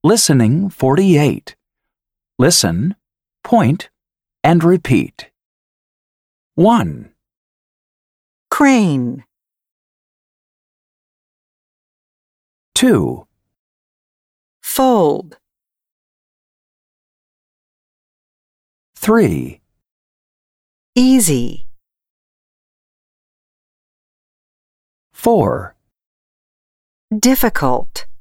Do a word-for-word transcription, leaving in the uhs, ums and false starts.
Listening forty-eight. Listen, point, and repeat. one. Crane. two. Fold. three. Easy. four. Difficult.